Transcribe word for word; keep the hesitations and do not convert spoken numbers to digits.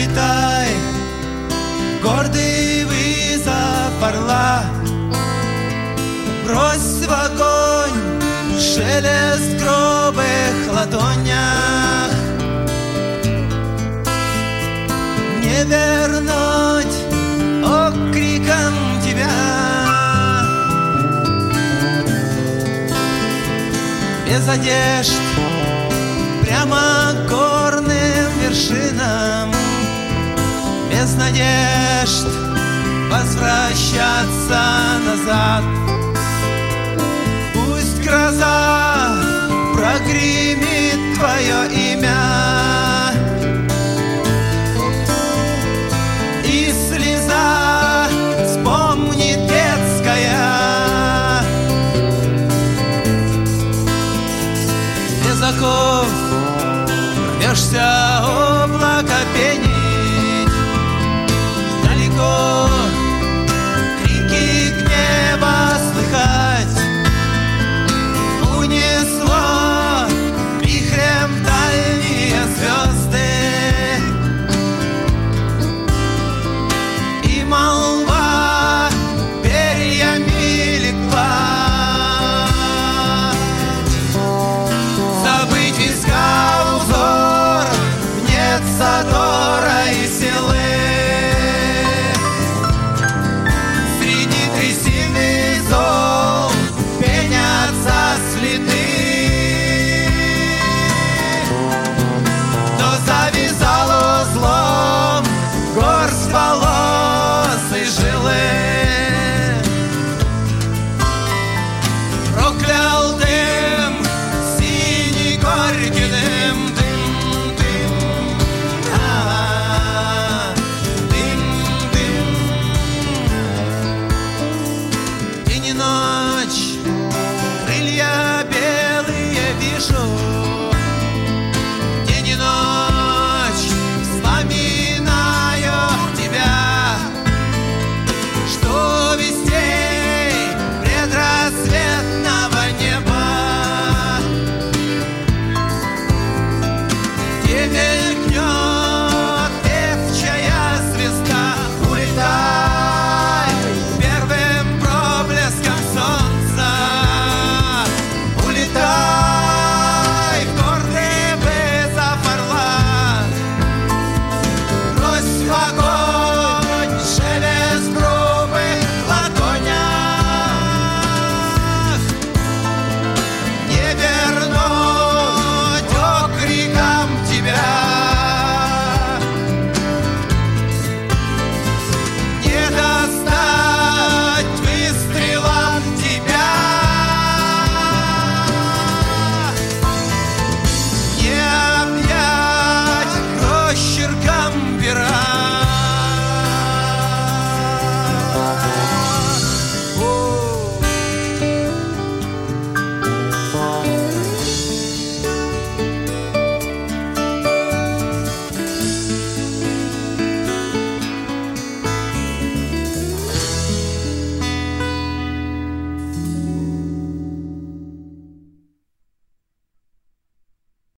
Взлетай, гордый вызов орла, брось в огонь шелест в грубых ладонях. Не вернуть окриком тебя, без одежд, прямо к горным вершинам, без надежд возвращаться назад. Пусть гроза прогремит твое имя, и слеза вспомнит детская. Без оков рвешься облако пенить, далеко крики гнева слыхать. Унесло вихрем дальние звезды, и молва перьями легла. Забыть виска узор, нет задора и силы. Среди трясины зол пенятся следы. Кто завязал узлом горсть волос и жилы, проклял дым синий горький дым, дым, дым, а, дым, дым. День и ночь, крылья белые вижу, день и ночь вспоминаю тебя, что вестей предрассветного неба. Теперь